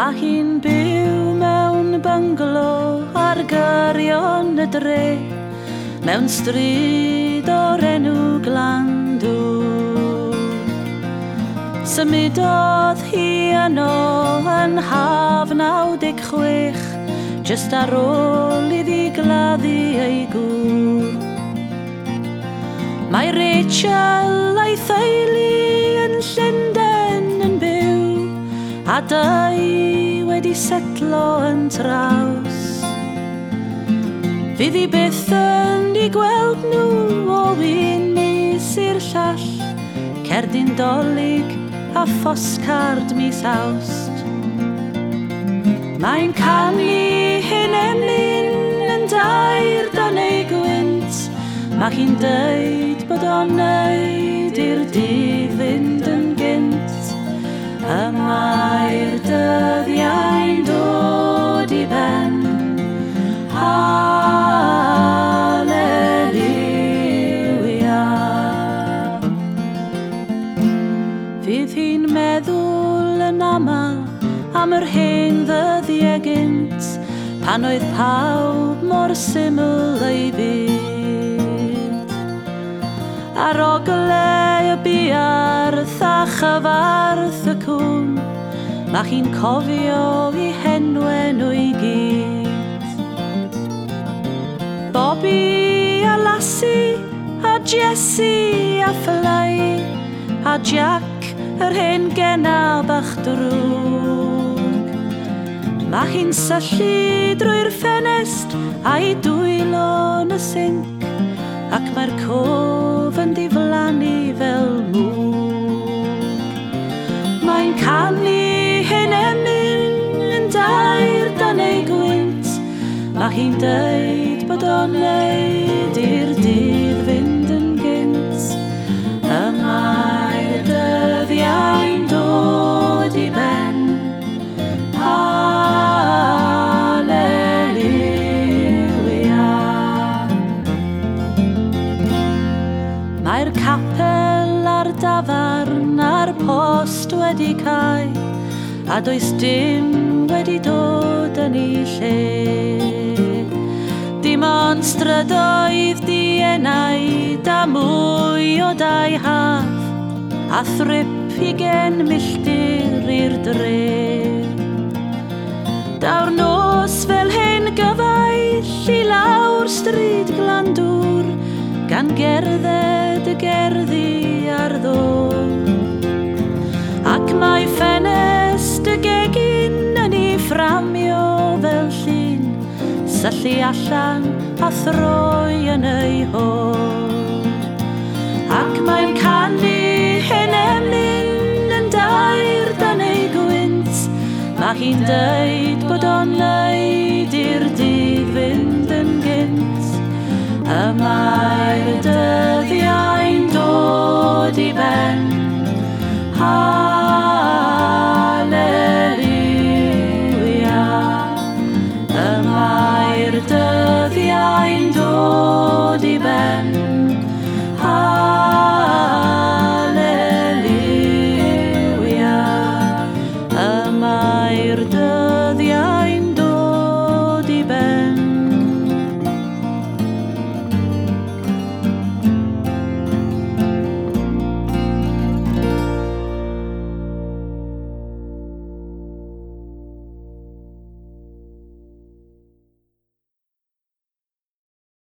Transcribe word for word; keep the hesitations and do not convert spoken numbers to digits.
Mae hi'n byw mewn bungalow ar gyrion y dre, mewn stryd o'r enw Glandwr. Symudodd hi yno yn haf naw deg chwech, jyst ar ôl iddi gladdu ei gŵr. Mae Rachel a'i theulu yn Llundain yn byw, a dau wedi setlo yn traws. Fydd hi byth yn ei gweld nhw o un mis i'r llall, cerdyn dolig a phoscard mis Awst. Mae'n canu hyn emlyn yn dair dan ei gwynt, mae hi'n dweud bod o'n neud i'r dydd fynd yn gynt. Y mae'r dyddiau'n dod i ben, Halleluia. Fydd hi'n meddwl yn aml am yr hen ddyddiau gynt, pan oedd pawb mor syml ei byd. Ar oglau y biarth a chyfarth y cwn, mae hi'n cofio i henwe nhw i gyd. Bobby a Lassie a Jessie a Flay a Jack yr hen gena bach drwg. Mae hi'n syllu drwy'r ffenest a'i dwylo yn y sinc, ac mae'r cof yn diflannu fel mwg. Mae'n canu hyn emyn yn dair dan ei gwynt, mae hi'n dweud bod o'n neud i'r dydd fynd yn gynt. Y mae'r dyddiau'n dod i ben, Halleluia. Mae'r capel ar dafarn a'r post wedi cau, a does dim wedi dod yn ei lle. Dim ond strydoedd dienaid a mwy o dau haf, a thrip i gen milltir i'r dre. Daw'r nos fel hen gyfaill i lawr stryd Glandwr, gan gerdded y gerddi ar ddod. Ac mae ffenest y gegin yn ei fframio fel llun, syllu allan a throi yn ei hod. Ac mae'n canu hyn emlyn yn dair dan ei gwynt, mae hi'n dweud bod o'n neud i'r dydd fynd yn gynt. Y mae'r dyddiau'n dod i ben,